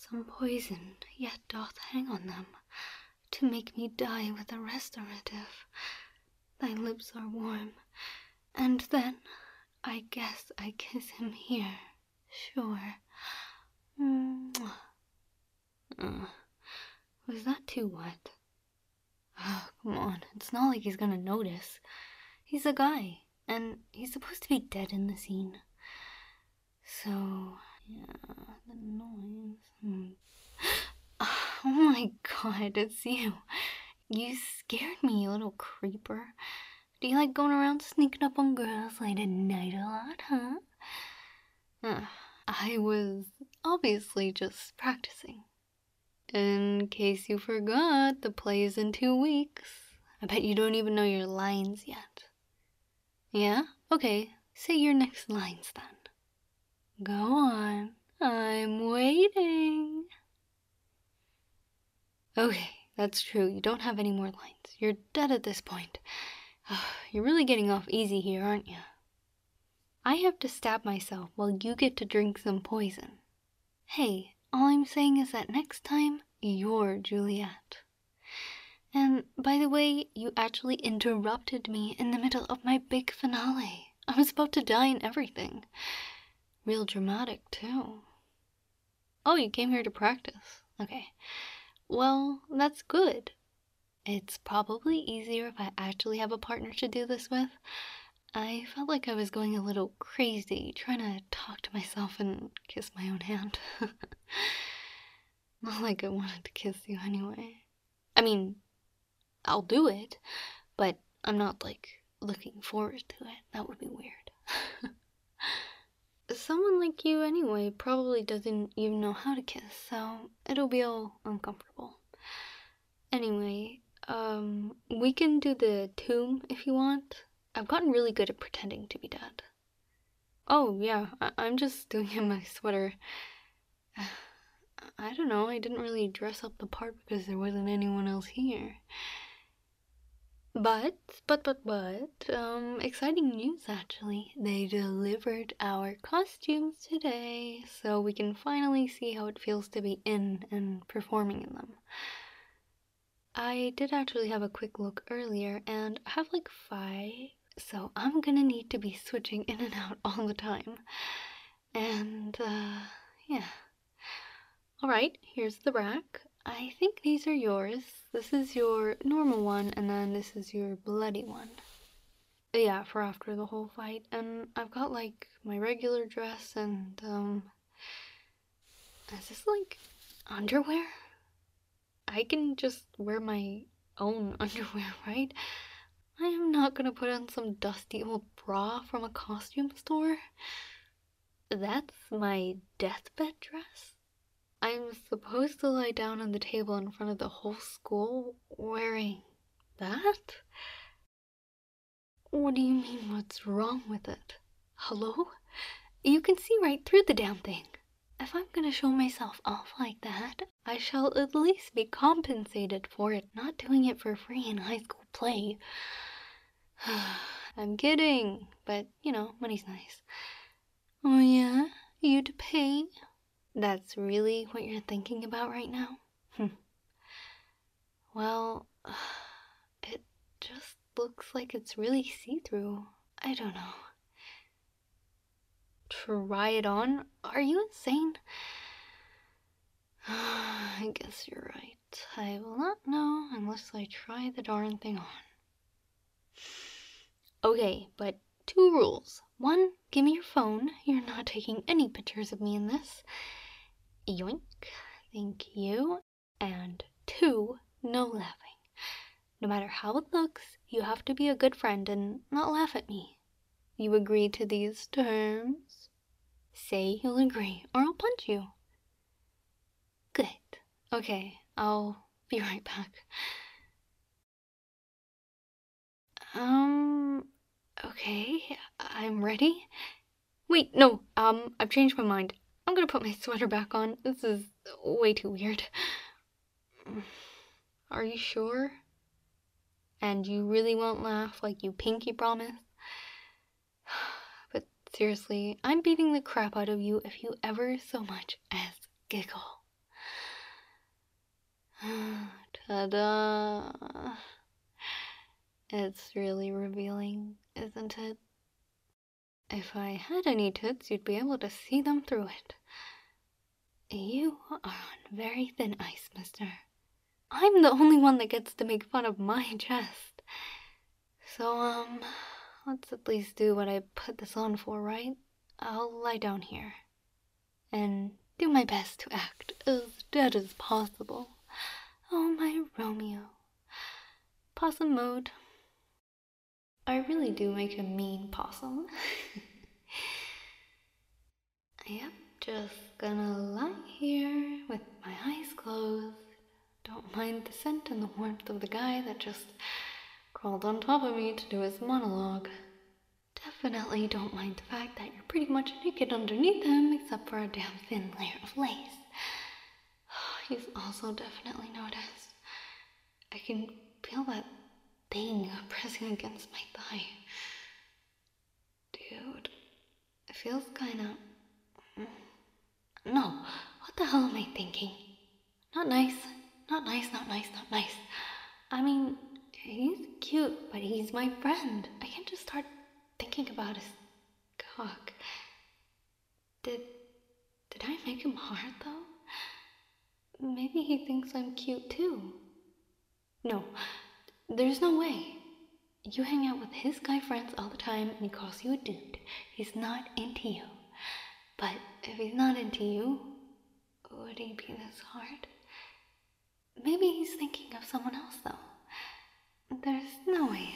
Some poison yet doth hang on them, to make me die with a restorative. Thy lips are warm, and then I guess I kiss him here, sure. Mwah. Was that too wet? Oh, come on, it's not like he's gonna notice. He's a guy, and he's supposed to be dead in the scene. So, yeah, the noise. Oh my god, it's you. You scared me, you little creeper. Do you like going around sneaking up on girls late at night a lot, huh? I was obviously just practicing. In case you forgot, the play's in 2 weeks. I bet you don't even know your lines yet. Yeah? Okay, say your next lines then. Go on, I'm waiting. Okay, that's true, you don't have any more lines. You're dead at this point. You're really getting off easy here, aren't you? I have to stab myself while you get to drink some poison. Hey, all I'm saying is that next time, you're Juliet. And by the way, you actually interrupted me in the middle of my big finale. I was about to die and everything. Real dramatic, too. Oh, you came here to practice. Okay. Well, that's good. It's probably easier if I actually have a partner to do this with. I felt like I was going a little crazy, trying to talk to myself and kiss my own hand. Not like I wanted to kiss you anyway. I mean, I'll do it, but I'm not, like, looking forward to it. That would be weird. Someone like you anyway probably doesn't even know how to kiss, so it'll be all uncomfortable. Anyway, we can do the tomb if you want. I've gotten really good at pretending to be dead. Oh, yeah, I'm just doing it in my sweater. I don't know, I didn't really dress up the part because there wasn't anyone else here. But, exciting news actually. They delivered our costumes today, so we can finally see how it feels to be in and performing in them. I did actually have a quick look earlier, and I have like 5, so I'm gonna need to be switching in and out all the time. And, yeah. Alright, here's the rack. I think these are yours. This is your normal one, and then this is your bloody one. Yeah, for after the whole fight. And I've got, like, my regular dress and, is this, like, underwear? I can just wear my own underwear, right? I am not gonna put on some dusty old bra from a costume store. That's my deathbed dress? I'm supposed to lie down on the table in front of the whole school wearing that? What do you mean, what's wrong with it? Hello? You can see right through the damn thing. If I'm gonna show myself off like that, I shall at least be compensated for it, not doing it for free in high school play. I'm kidding, but, you know, money's nice. Oh yeah? You'd pay? That's really what you're thinking about right now? Well, it just looks like it's really see-through. I don't know. Try it on? Are you insane? I guess you're right. I will not know unless I try the darn thing on. Okay, but 2 rules. 1, give me your phone. You're not taking any pictures of me in this. Yoink. Thank you. And 2, no laughing. No matter how it looks, you have to be a good friend and not laugh at me. You agree to these terms? Say you'll agree, or I'll punch you. Good. Okay, I'll be right back. Okay, I'm ready. Wait, no, I've changed my mind. I'm gonna put my sweater back on. This is way too weird. Are you sure? And you really won't laugh like you pinky promised? But seriously, I'm beating the crap out of you if you ever so much as giggle. Ta-da! It's really revealing, isn't it? If I had any tits, you'd be able to see them through it. You are on very thin ice, mister. I'm the only one that gets to make fun of my chest. So, let's at least do what I put this on for, right? I'll lie down here and do my best to act as dead as possible. Oh, my Romeo. Possum mode. I really do make a mean possum. Yep, just gonna lie here with my eyes closed. Don't mind the scent and the warmth of the guy that just crawled on top of me to do his monologue. Definitely don't mind the fact that you're pretty much naked underneath him except for a damn thin layer of lace. He's also definitely noticed. I can feel that thing pressing against my thigh. Dude, it feels kinda... No, what the hell am I thinking? Not nice, not nice, not nice, not nice. I mean, he's cute, but he's my friend. I can't just start thinking about his cock. Did I make him hard, though? Maybe he thinks I'm cute, too. No, there's no way. You hang out with his guy friends all the time and he calls you a dude. He's not into you. But if he's not into you, would he be this hard? Maybe he's thinking of someone else, though. There's no way.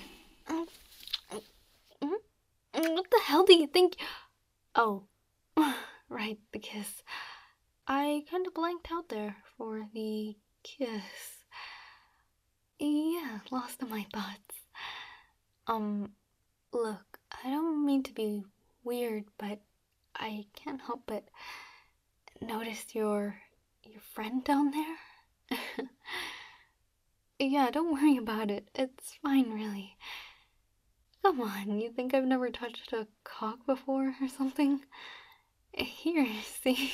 What the hell do you think? Oh, right, the kiss. I kind of blanked out there for the kiss. Yeah, lost in my thoughts. Look, I don't mean to be weird, but I can't help but notice your friend down there. Yeah, don't worry about it. It's fine, really. Come on, you think I've never touched a cock before or something? Here, see?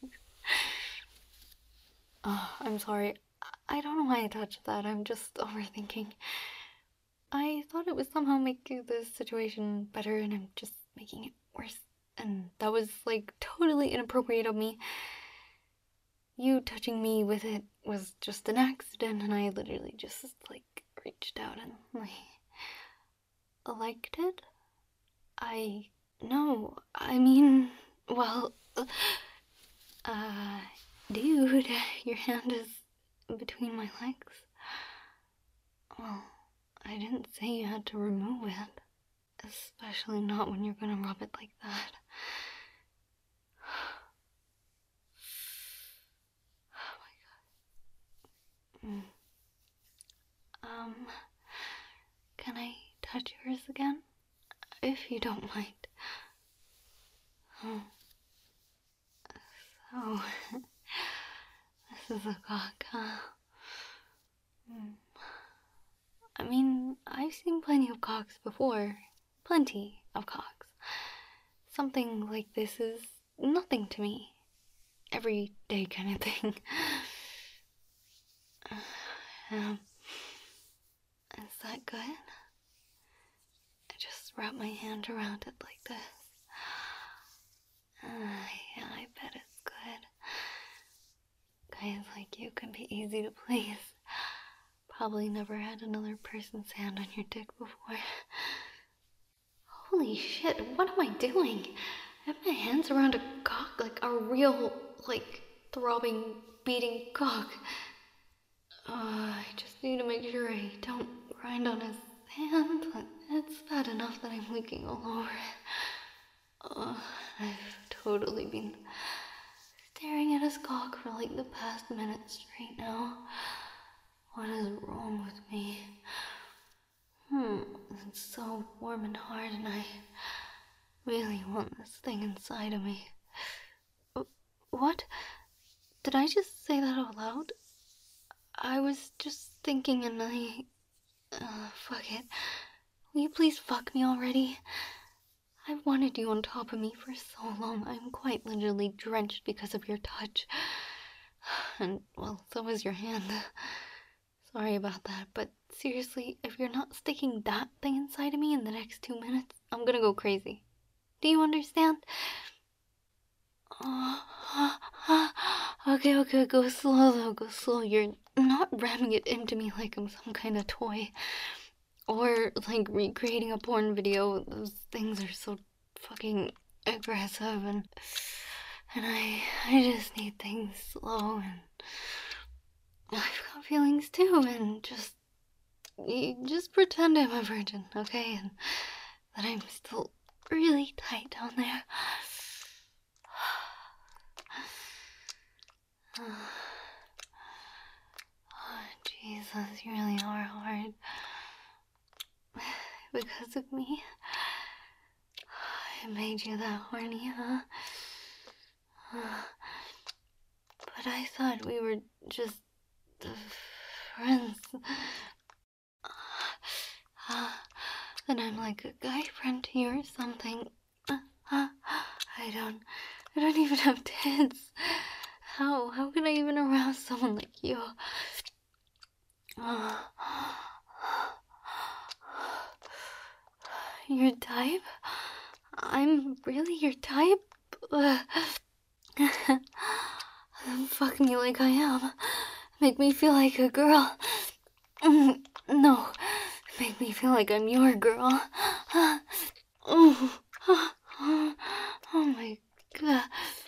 Oh, I'm sorry. I don't know why I touched that. I'm just overthinking. I thought it would somehow make the situation better, and I'm just making it worse. And that was, like, totally inappropriate of me. You touching me with it was just an accident, and I literally just, like, reached out and, like, liked it? No, I mean, well, dude, your hand is between my legs. Well, I didn't say you had to remove it. Especially not when you're gonna rub it like that. Oh my god. Can I touch yours again? If you don't mind. Oh. So, this is a cock, huh? I mean, I've seen plenty of cocks before. Plenty of cocks. Something like this is nothing to me. Everyday kind of thing. Is that good? I just wrap my hand around it like this. Yeah, I bet it's good. Guys like you can be easy to please. Probably never had another person's hand on your dick before. Holy shit, what am I doing? I have my hands around a cock, like a real, like, throbbing, beating cock. I just need to make sure I don't grind on his hand, but it's bad enough that I'm leaking all over it. I've totally been staring at his cock for like the past minute straight now. What is wrong with me? It's so warm and hard and I really want this thing inside of me. What? Did I just say that out loud? I was just thinking and fuck it. Will you please fuck me already? I've wanted you on top of me for so long. I'm quite literally drenched because of your touch. And, well, so is your hand. Sorry about that, but seriously, if you're not sticking that thing inside of me in the next 2 minutes, I'm gonna go crazy. Do you understand? Okay, go slow though, go slow. You're not ramming it into me like I'm some kind of toy. Or like recreating a porn video. Those things are so fucking aggressive, and I just need things slow, and I've got feelings too, and just pretend I'm a virgin, okay? And that I'm still really tight down there. Oh, Jesus, you really are hard. Because of me? I made you that horny, huh? But I thought we were just friends. Then I'm like a guy friend to you or something. I don't even have tits. How can I even arouse someone like you? Your type? I'm really your type? Fuck me like I am. Make me feel like a girl. No, make me feel like I'm your girl. Oh my god.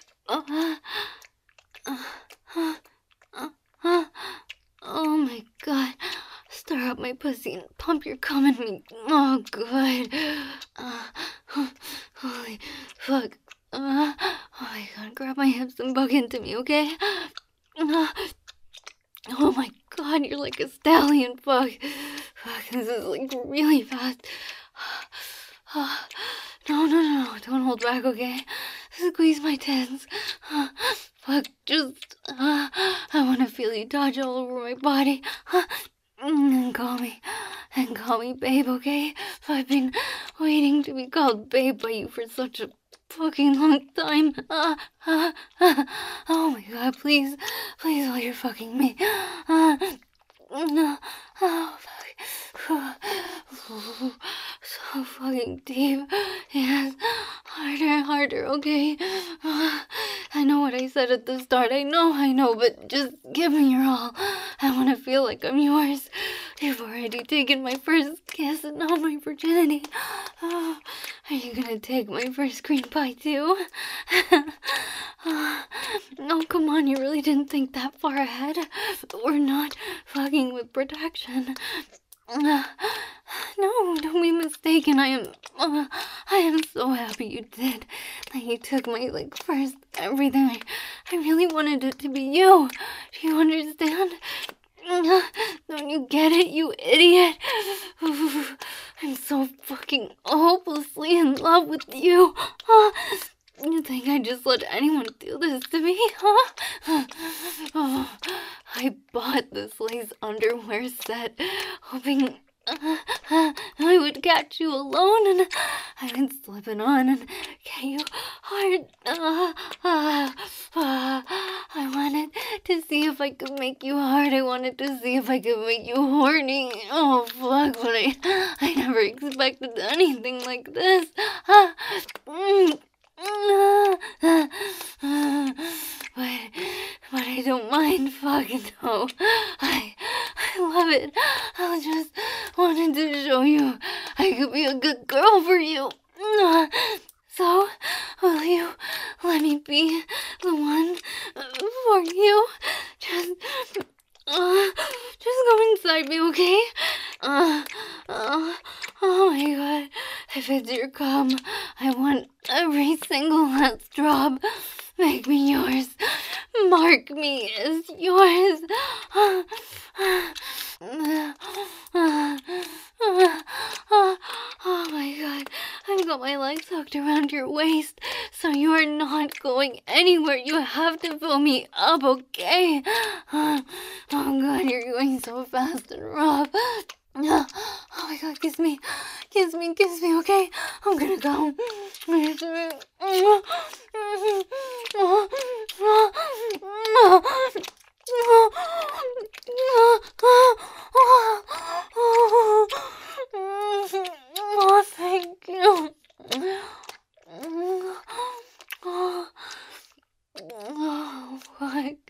Oh my god. Stir up my pussy and pump your cum in me. Oh, good. Holy fuck. Oh my god, grab my hips and bug into me, okay? Oh my god, you're like a stallion. Fuck, this is like really fast. No, don't hold back, okay? Squeeze my tits. Fuck, just, I wanna feel you touch all over my body. And call me babe, okay? I've been waiting to be called babe by you for such a fucking long time. Oh my god, please while you're fucking me. Oh, fuck. So fucking deep. Yes, harder, okay? I know what I said at the start. I know, but just give me your all. I want to feel like I'm yours. You've already taken my first kiss and now my virginity. Oh, are you gonna take my first green pie too? No, come on, you really didn't think that far ahead? We're not fucking with protection. No, don't be mistaken. I am so happy you did. That you took my, like, first everything. I really wanted it to be you. Do you understand? Don't you get it, you idiot? I'm so fucking hopelessly in love with you. You think I just let anyone do this to me, huh? Oh, I bought this lace underwear set, hoping I would catch you alone and I would slip it on and get you hard. I wanted to see if I could make you hard. I wanted to see if I could make you horny. Oh, fuck, but I never expected anything like this. But I don't mind, fucking no. I love it. I just wanted to show you I could be a good girl for you. So, will you let me be the one for you? Just go inside me, okay? Oh my god. If it's your cum, I want every single last drop. Make me yours. Mark me as yours. Oh my god. I've got my legs hooked around your waist, so you are not going anywhere. You have to fill me up, okay? Oh god, you're going so fast and rough. Oh my god, kiss me, okay? I'm gonna go.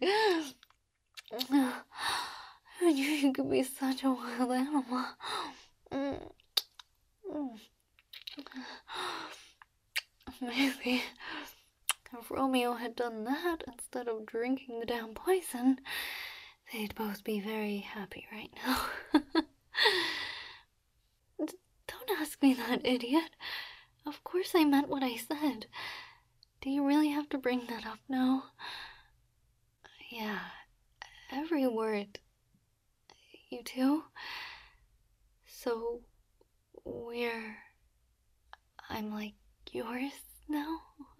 I knew you could be such a wild animal. Maybe if Romeo had done that instead of drinking the damn poison, they'd both be very happy right now. Don't ask me that, idiot. Of course I meant what I said. Do you really have to bring that up now? Yeah, every word. You too? So, I'm like yours now?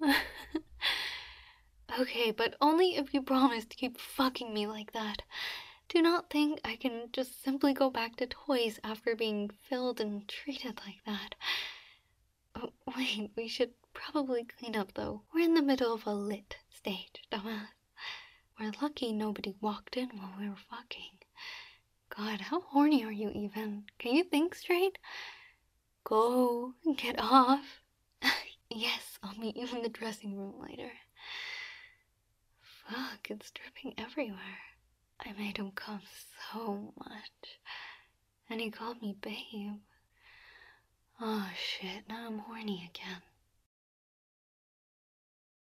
Okay, but only if you promise to keep fucking me like that. Do not think I can just simply go back to toys after being filled and treated like that. Oh, wait, we should probably clean up though. We're in the middle of a lit stage, dumbass. We're lucky nobody walked in while we were fucking. God, how horny are you even? Can you think straight? Go, get off. Yes, I'll meet you in the dressing room later. Fuck, it's dripping everywhere. I made him come so much. And he called me babe. Oh shit, now I'm horny again.